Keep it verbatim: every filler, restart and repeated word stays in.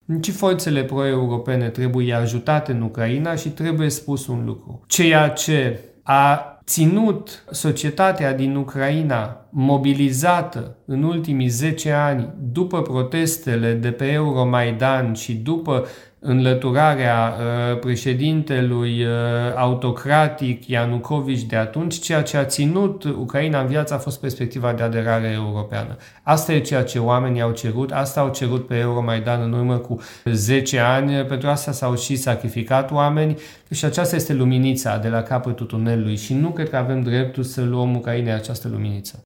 Și forțele pro-europene trebuie ajutate în Ucraina și trebuie spus un lucru. Ceea ce a ținut societatea din Ucraina mobilizată în ultimii zece ani după protestele de pe Euromaidan și după înlăturarea uh, președintelui uh, autocratic Ianucovici de atunci, ceea ce a ținut Ucraina în viață a fost perspectiva de aderare europeană. Asta e ceea ce oamenii au cerut, asta au cerut pe Euromaidan în urmă cu zece ani, pentru asta s-au și sacrificat oameni și aceasta este luminița de la capătul tunelului și nu cred că avem dreptul să luăm Ucrainei această luminiță.